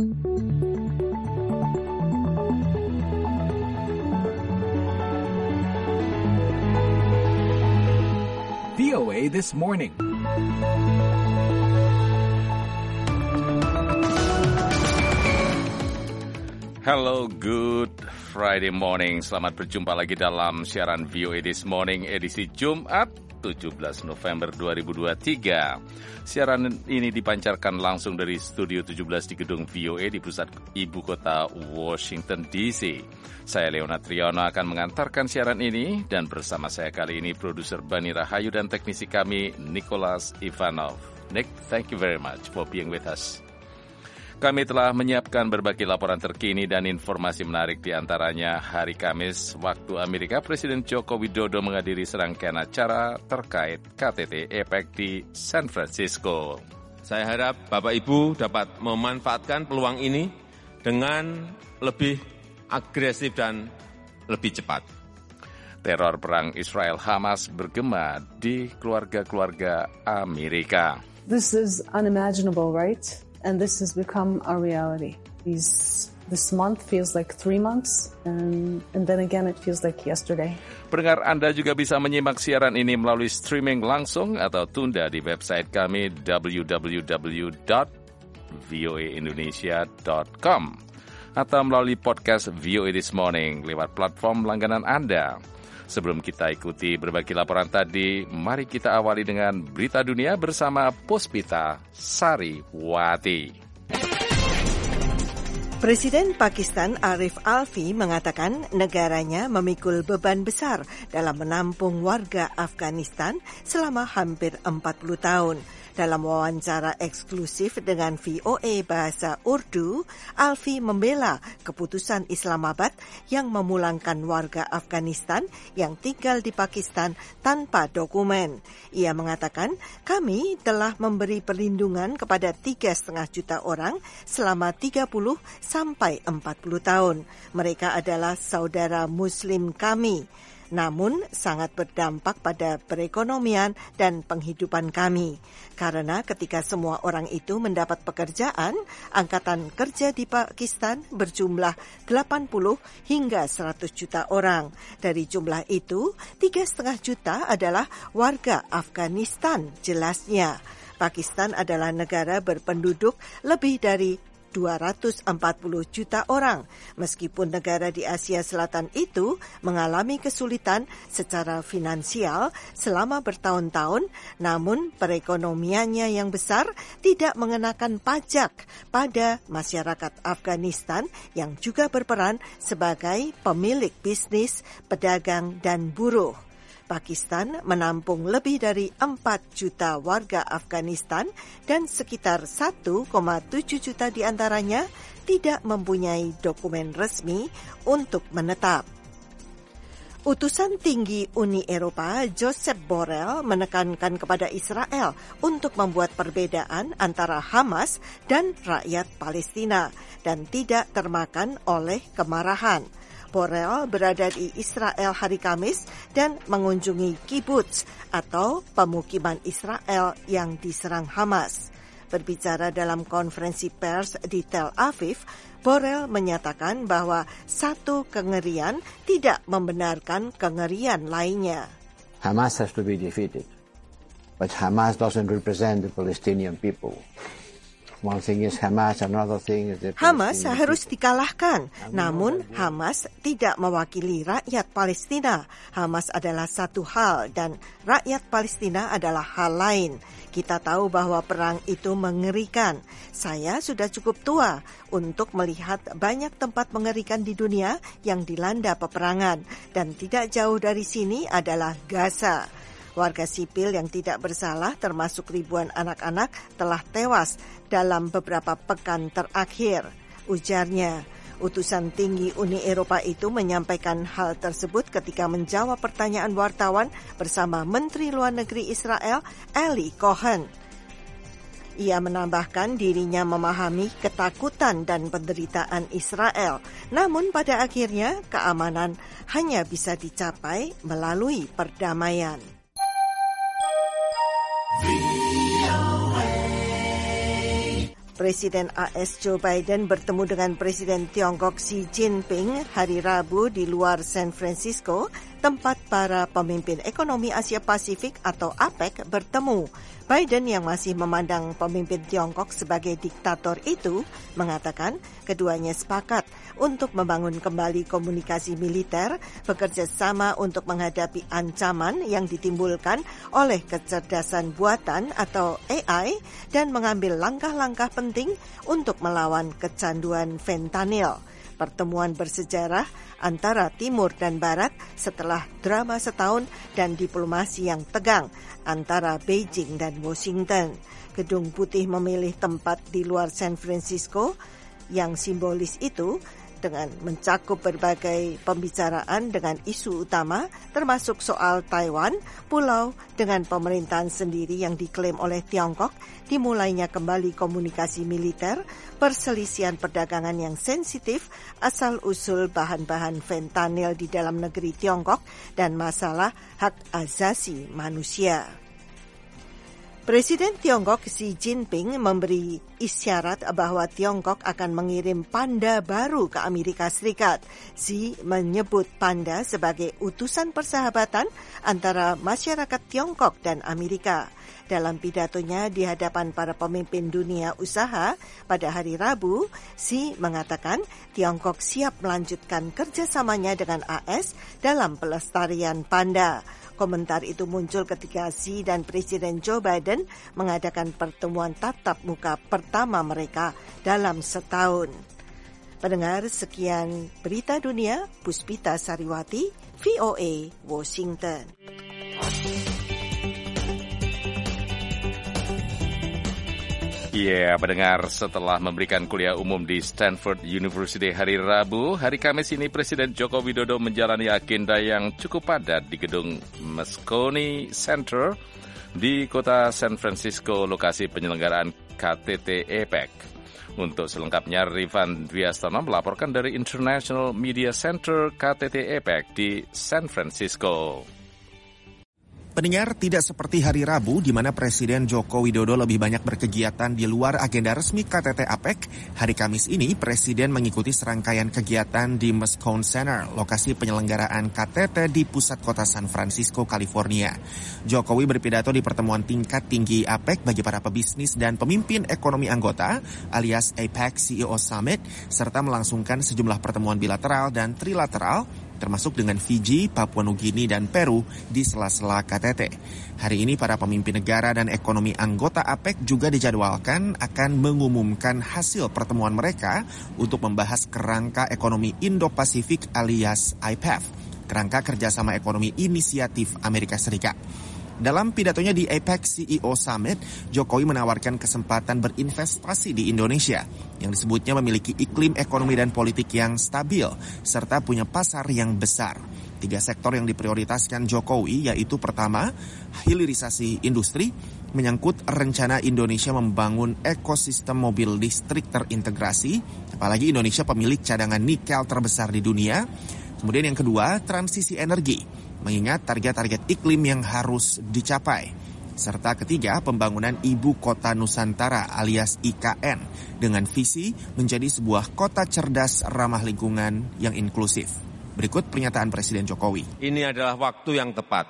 VOA This Morning. Hello, good Friday morning. Selamat berjumpa lagi dalam siaran VOA This Morning edisi Jumat 17 November 2023. Siaran ini dipancarkan langsung dari Studio 17 di gedung VOA di pusat ibu kota Washington DC. Saya Leonard Triono akan mengantarkan siaran ini dan bersama saya kali ini produser Bani Rahayu dan teknisi kami Nicholas Ivanov. Nick, thank you very much for being with us. Kami telah menyiapkan berbagai laporan terkini dan informasi menarik, di antaranya hari Kamis waktu Amerika, Presiden Joko Widodo menghadiri serangkaian acara terkait KTT APEC di San Francisco. Saya harap Bapak Ibu dapat memanfaatkan peluang ini dengan lebih agresif dan lebih cepat. Teror perang Israel-Hamas bergema di keluarga-keluarga Amerika. This is unimaginable, right? And this has become our reality. This month feels like 3 months, and then again it feels like yesterday. Pendengar, Anda juga bisa menyimak siaran ini melalui streaming langsung atau tunda di website kami www.voaindonesia.com atau melalui podcast VOA This Morning lewat platform langganan Anda. Sebelum kita ikuti berbagai laporan tadi, mari kita awali dengan berita dunia bersama Puspita Sariwati. Presiden Pakistan Arif Alvi mengatakan negaranya memikul beban besar dalam menampung warga Afghanistan selama hampir 40 tahun. Dalam wawancara eksklusif dengan VOA Bahasa Urdu, Alvi membela keputusan Islamabad yang memulangkan warga Afghanistan yang tinggal di Pakistan tanpa dokumen. Ia mengatakan, kami telah memberi perlindungan kepada 3,5 juta orang selama 30 sampai 40 tahun. Mereka adalah saudara Muslim kami, namun sangat berdampak pada perekonomian dan penghidupan kami. Karena ketika semua orang itu mendapat pekerjaan, angkatan kerja di Pakistan berjumlah 80 hingga 100 juta orang. Dari jumlah itu, 3,5 juta adalah warga Afghanistan, jelasnya. Pakistan adalah negara berpenduduk lebih dari 240 juta orang. Meskipun negara di Asia Selatan itu mengalami kesulitan secara finansial selama bertahun-tahun, namun perekonomiannya yang besar tidak mengenakan pajak pada masyarakat Afghanistan yang juga berperan sebagai pemilik bisnis, pedagang, dan buruh. Pakistan menampung lebih dari 4 juta warga Afghanistan dan sekitar 1,7 juta di antaranya tidak mempunyai dokumen resmi untuk menetap. Utusan tinggi Uni Eropa Josep Borrell menekankan kepada Israel untuk membuat perbedaan antara Hamas dan rakyat Palestina dan tidak termakan oleh kemarahan. Borrell berada di Israel hari Kamis dan mengunjungi kibbutz atau pemukiman Israel yang diserang Hamas. Berbicara dalam konferensi pers di Tel Aviv, Borrell menyatakan bahwa satu kengerian tidak membenarkan kengerian lainnya. Hamas has to be defeated, but Hamas doesn't represent the Palestinian people. One thing is Hamas, another thing is the Hamas harus dikalahkan, namun Hamas tidak mewakili rakyat Palestina. Hamas adalah satu hal dan rakyat Palestina adalah hal lain. Kita tahu bahwa perang itu mengerikan. Saya sudah cukup tua untuk melihat banyak tempat mengerikan di dunia yang dilanda peperangan, dan tidak jauh dari sini adalah Gaza. Warga sipil yang tidak bersalah termasuk ribuan anak-anak telah tewas dalam beberapa pekan terakhir, ujarnya. Utusan tinggi Uni Eropa itu menyampaikan hal tersebut ketika menjawab pertanyaan wartawan bersama Menteri Luar Negeri Israel, Eli Cohen. Ia menambahkan dirinya memahami ketakutan dan penderitaan Israel, namun pada akhirnya keamanan hanya bisa dicapai melalui perdamaian. Presiden AS Joe Biden bertemu dengan Presiden Tiongkok Xi Jinping hari Rabu di luar San Francisco, tempat para pemimpin ekonomi Asia Pasifik atau APEC bertemu. Biden yang masih memandang pemimpin Tiongkok sebagai diktator itu mengatakan keduanya sepakat untuk membangun kembali komunikasi militer, bekerja sama untuk menghadapi ancaman yang ditimbulkan oleh kecerdasan buatan atau AI dan mengambil langkah-langkah penting untuk melawan kecanduan fentanyl. Pertemuan bersejarah antara Timur dan Barat setelah drama setahun dan diplomasi yang tegang antara Beijing dan Washington. Gedung Putih memilih tempat di luar San Francisco yang simbolis itu dengan mencakup berbagai pembicaraan dengan isu utama termasuk soal Taiwan, pulau dengan pemerintahan sendiri yang diklaim oleh Tiongkok, dimulainya kembali komunikasi militer, perselisihan perdagangan yang sensitif, asal-usul bahan-bahan fentanyl di dalam negeri Tiongkok, dan masalah hak asasi manusia. Presiden Tiongkok Xi Jinping memberi isyarat bahwa Tiongkok akan mengirim panda baru ke Amerika Serikat. Xi menyebut panda sebagai utusan persahabatan antara masyarakat Tiongkok dan Amerika. Dalam pidatonya di hadapan para pemimpin dunia usaha pada hari Rabu, Xi mengatakan Tiongkok siap melanjutkan kerjasamanya dengan AS dalam pelestarian panda. Komentar itu muncul ketika Xi dan Presiden Joe Biden mengadakan pertemuan tatap muka pertama mereka dalam setahun. Pendengar, sekian berita dunia, Puspita Sariwati, VOA, Washington. Ya, pendengar, setelah memberikan kuliah umum di Stanford University hari Rabu, hari Kamis ini Presiden Joko Widodo menjalani agenda yang cukup padat di gedung Moscone Center di kota San Francisco, lokasi penyelenggaraan KTT APEC. Untuk selengkapnya, Rifan Dwiastono melaporkan dari International Media Center KTT APEC di San Francisco. Pendengar, tidak seperti hari Rabu di mana Presiden Joko Widodo lebih banyak berkegiatan di luar agenda resmi KTT APEC, hari Kamis ini Presiden mengikuti serangkaian kegiatan di Moscone Center, lokasi penyelenggaraan KTT di pusat kota San Francisco, California. Jokowi berpidato di pertemuan tingkat tinggi APEC bagi para pebisnis dan pemimpin ekonomi anggota alias APEC CEO Summit, serta melangsungkan sejumlah pertemuan bilateral dan trilateral termasuk dengan Fiji, Papua Nugini, dan Peru di sela-sela KTT. Hari ini para pemimpin negara dan ekonomi anggota APEC juga dijadwalkan akan mengumumkan hasil pertemuan mereka untuk membahas kerangka ekonomi Indo-Pasifik alias IPEF, kerangka kerjasama ekonomi inisiatif Amerika Serikat. Dalam pidatonya di APEC CEO Summit, Jokowi menawarkan kesempatan berinvestasi di Indonesia yang disebutnya memiliki iklim ekonomi dan politik yang stabil serta punya pasar yang besar. 3 sektor yang diprioritaskan Jokowi yaitu pertama, hilirisasi industri, menyangkut rencana Indonesia membangun ekosistem mobil listrik terintegrasi, apalagi Indonesia pemilik cadangan nikel terbesar di dunia. Kemudian yang kedua, transisi energi, mengingat target-target iklim yang harus dicapai. Serta ketiga, pembangunan Ibu Kota Nusantara alias IKN dengan visi menjadi sebuah kota cerdas ramah lingkungan yang inklusif. Berikut pernyataan Presiden Jokowi. Ini adalah waktu yang tepat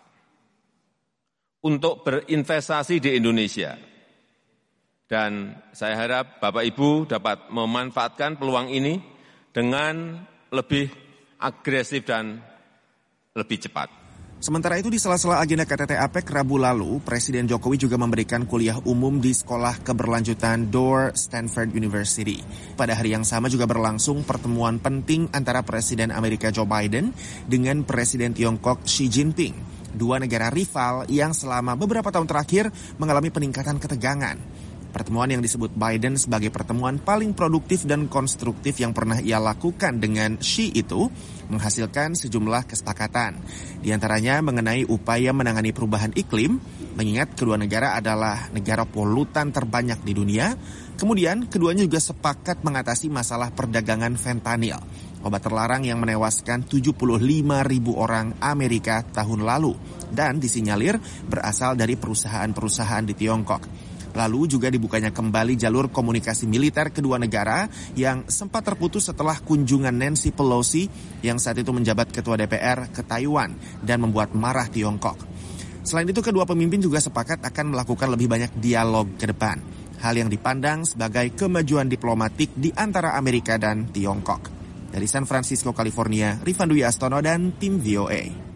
untuk berinvestasi di Indonesia. Dan saya harap Bapak Ibu dapat memanfaatkan peluang ini dengan lebih agresif dan lebih cepat. Sementara itu di sela-sela agenda KTT APEC Rabu lalu, Presiden Jokowi juga memberikan kuliah umum di Sekolah Keberlanjutan Door Stanford University. Pada hari yang sama juga berlangsung pertemuan penting antara Presiden Amerika Joe Biden dengan Presiden Tiongkok Xi Jinping. 2 negara rival yang selama beberapa tahun terakhir mengalami peningkatan ketegangan. Pertemuan yang disebut Biden sebagai pertemuan paling produktif dan konstruktif yang pernah ia lakukan dengan Xi itu menghasilkan sejumlah kesepakatan. Di antaranya mengenai upaya menangani perubahan iklim, mengingat kedua negara adalah negara polutan terbanyak di dunia. Kemudian keduanya juga sepakat mengatasi masalah perdagangan fentanyl, obat terlarang yang menewaskan 75.000 orang Amerika tahun lalu dan disinyalir berasal dari perusahaan-perusahaan di Tiongkok. Lalu juga dibukanya kembali jalur komunikasi militer kedua negara yang sempat terputus setelah kunjungan Nancy Pelosi yang saat itu menjabat Ketua DPR ke Taiwan dan membuat marah Tiongkok. Selain itu, kedua pemimpin juga sepakat akan melakukan lebih banyak dialog ke depan. Hal yang dipandang sebagai kemajuan diplomatik di antara Amerika dan Tiongkok. Dari San Francisco, California, Rifan Dwi Astono dan tim VOA.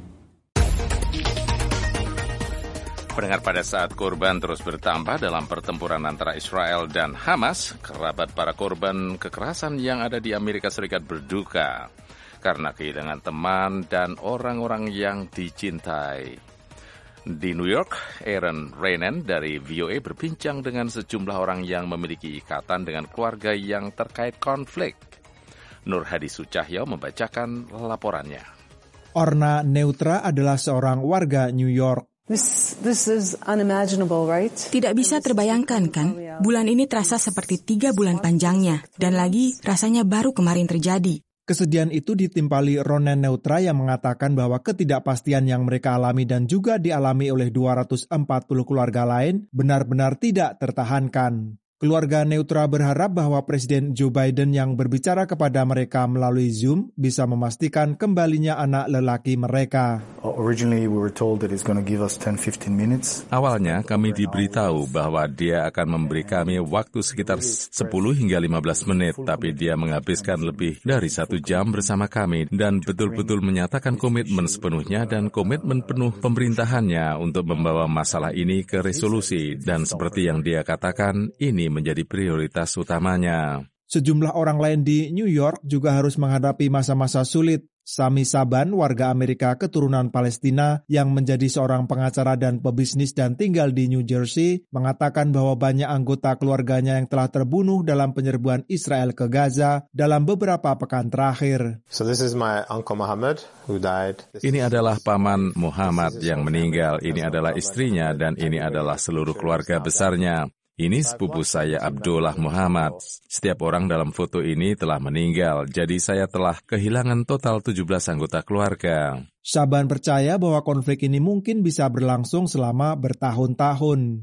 Pendengar, pada saat korban terus bertambah dalam pertempuran antara Israel dan Hamas, kerabat para korban kekerasan yang ada di Amerika Serikat berduka karena kehilangan teman dan orang-orang yang dicintai. Di New York, Aaron Renan dari VOA berbincang dengan sejumlah orang yang memiliki ikatan dengan keluarga yang terkait konflik. Nur Hadi Sucahyo membacakan laporannya. Orna Neutra adalah seorang warga New York. This is unimaginable, right? Tidak bisa terbayangkan, kan? Bulan ini terasa seperti 3 bulan panjangnya, dan lagi rasanya baru kemarin terjadi. Kesedihan itu ditimpali Ronen Neutra yang mengatakan bahwa ketidakpastian yang mereka alami dan juga dialami oleh 240 keluarga lain benar-benar tidak tertahankan. Keluarga Neutra berharap bahwa Presiden Joe Biden yang berbicara kepada mereka melalui Zoom bisa memastikan kembalinya anak lelaki mereka. Awalnya kami diberitahu bahwa dia akan memberi kami waktu sekitar 10 hingga 15 menit, tapi dia menghabiskan lebih dari 1 jam bersama kami dan betul-betul menyatakan komitmen sepenuhnya dan komitmen penuh pemerintahannya untuk membawa masalah ini ke resolusi. Dan seperti yang dia katakan, ini menjadi prioritas utamanya. Sejumlah orang lain di New York juga harus menghadapi masa-masa sulit. Sami Saban, warga Amerika keturunan Palestina yang menjadi seorang pengacara dan pebisnis dan tinggal di New Jersey, mengatakan bahwa banyak anggota keluarganya yang telah terbunuh dalam penyerbuan Israel ke Gaza dalam beberapa pekan terakhir. Ini adalah paman Muhammad yang meninggal, ini adalah istrinya, dan ini adalah seluruh keluarga besarnya. Ini sepupu saya Abdullah Muhammad. Setiap orang dalam foto ini telah meninggal, jadi saya telah kehilangan total 17 anggota keluarga. Saban percaya bahwa konflik ini mungkin bisa berlangsung selama bertahun-tahun.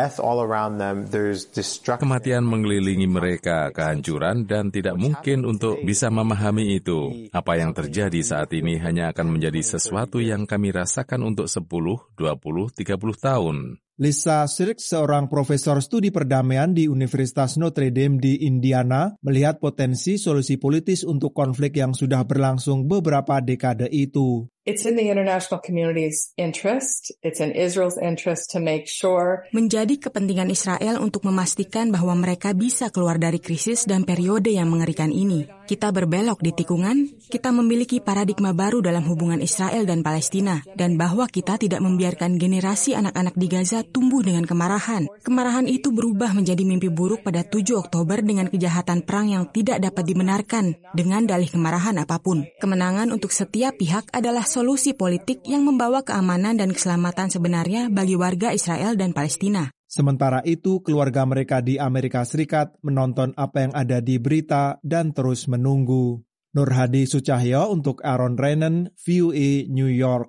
Kematian mengelilingi mereka, kehancuran, dan tidak mungkin untuk bisa memahami itu. Apa yang terjadi saat ini hanya akan menjadi sesuatu yang kami rasakan untuk 10, 20, 30 tahun. Lisa Sirk, seorang profesor studi perdamaian di Universitas Notre Dame di Indiana, melihat potensi solusi politis untuk konflik yang sudah berlangsung beberapa dekade itu. It's in the international community's interest. It's in Israel's interest to make sure. Menjadi kepentingan Israel untuk memastikan bahwa mereka bisa keluar dari krisis dan periode yang mengerikan ini. Kita berbelok di tikungan, kita memiliki paradigma baru dalam hubungan Israel dan Palestina, dan bahwa kita tidak membiarkan generasi anak-anak di Gaza tumbuh dengan kemarahan. Kemarahan itu berubah menjadi mimpi buruk pada 7 Oktober dengan kejahatan perang yang tidak dapat dibenarkan dengan dalih kemarahan apapun. Kemenangan untuk setiap pihak adalah solusi politik yang membawa keamanan dan keselamatan sebenarnya bagi warga Israel dan Palestina. Sementara itu, keluarga mereka di Amerika Serikat menonton apa yang ada di berita dan terus menunggu. Nur Hadi Sucahyo untuk Aaron Renan, VOA New York.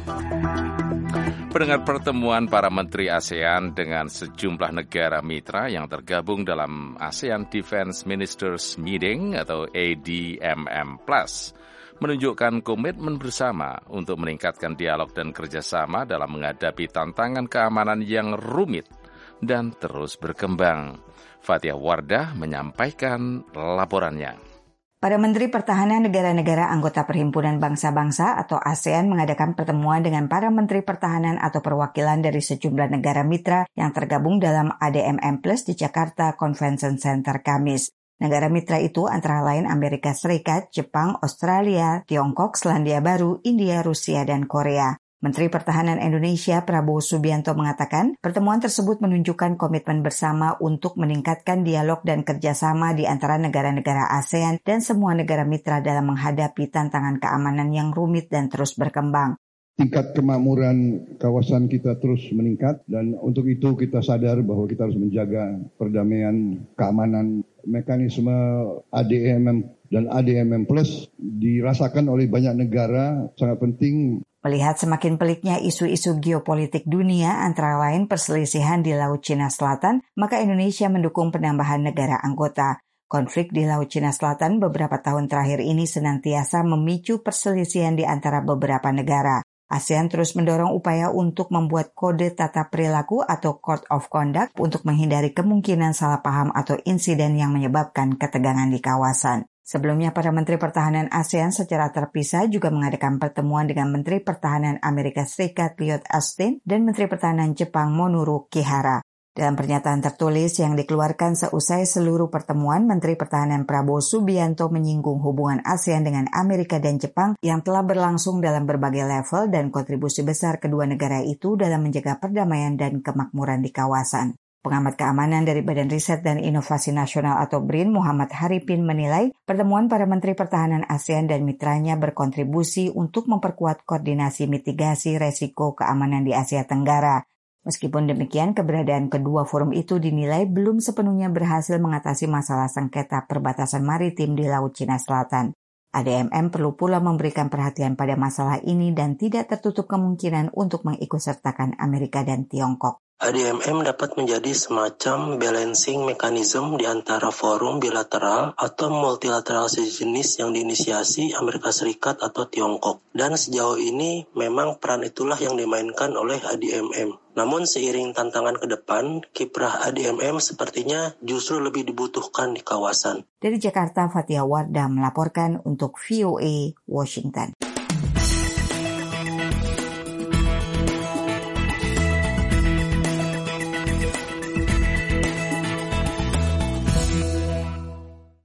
Pendengar, pertemuan para menteri ASEAN dengan sejumlah negara mitra yang tergabung dalam ASEAN Defense Ministers Meeting atau ADMM Plus menunjukkan komitmen bersama untuk meningkatkan dialog dan kerjasama dalam menghadapi tantangan keamanan yang rumit dan terus berkembang. Fathia Wardah menyampaikan laporannya. Para Menteri Pertahanan negara-negara anggota Perhimpunan Bangsa-Bangsa atau ASEAN mengadakan pertemuan dengan para Menteri Pertahanan atau perwakilan dari sejumlah negara mitra yang tergabung dalam ADMM Plus di Jakarta Convention Center Kamis. Negara mitra itu antara lain Amerika Serikat, Jepang, Australia, Tiongkok, Selandia Baru, India, Rusia, dan Korea. Menteri Pertahanan Indonesia Prabowo Subianto mengatakan pertemuan tersebut menunjukkan komitmen bersama untuk meningkatkan dialog dan kerjasama di antara negara-negara ASEAN dan semua negara mitra dalam menghadapi tantangan keamanan yang rumit dan terus berkembang. Tingkat kemakmuran kawasan kita terus meningkat dan untuk itu kita sadar bahwa kita harus menjaga perdamaian, keamanan. Mekanisme ADMM dan ADMM Plus dirasakan oleh banyak negara sangat penting. Melihat semakin peliknya isu-isu geopolitik dunia, antara lain perselisihan di Laut Cina Selatan, maka Indonesia mendukung penambahan negara anggota. Konflik di Laut Cina Selatan beberapa tahun terakhir ini senantiasa memicu perselisihan di antara beberapa negara. ASEAN terus mendorong upaya untuk membuat kode tata perilaku atau Code of Conduct untuk menghindari kemungkinan salah paham atau insiden yang menyebabkan ketegangan di kawasan. Sebelumnya, para Menteri Pertahanan ASEAN secara terpisah juga mengadakan pertemuan dengan Menteri Pertahanan Amerika Serikat Lloyd Austin dan Menteri Pertahanan Jepang Minoru Kihara. Dalam pernyataan tertulis yang dikeluarkan seusai seluruh pertemuan, Menteri Pertahanan Prabowo Subianto menyinggung hubungan ASEAN dengan Amerika dan Jepang yang telah berlangsung dalam berbagai level dan kontribusi besar kedua negara itu dalam menjaga perdamaian dan kemakmuran di kawasan. Pengamat keamanan dari Badan Riset dan Inovasi Nasional atau BRIN, Muhammad Haripin menilai pertemuan para Menteri Pertahanan ASEAN dan mitranya berkontribusi untuk memperkuat koordinasi mitigasi resiko keamanan di Asia Tenggara. Meskipun demikian, keberadaan kedua forum itu dinilai belum sepenuhnya berhasil mengatasi masalah sengketa perbatasan maritim di Laut Cina Selatan. ADMM perlu pula memberikan perhatian pada masalah ini dan tidak tertutup kemungkinan untuk mengikutsertakan Amerika dan Tiongkok. ADMM dapat menjadi semacam balancing mechanism di antara forum bilateral atau multilateral sejenis yang diinisiasi Amerika Serikat atau Tiongkok. Dan sejauh ini memang peran itulah yang dimainkan oleh ADMM. Namun seiring tantangan ke depan, kiprah ADMM sepertinya justru lebih dibutuhkan di kawasan. Dari Jakarta, Fathia Wardah melaporkan untuk VOA Washington.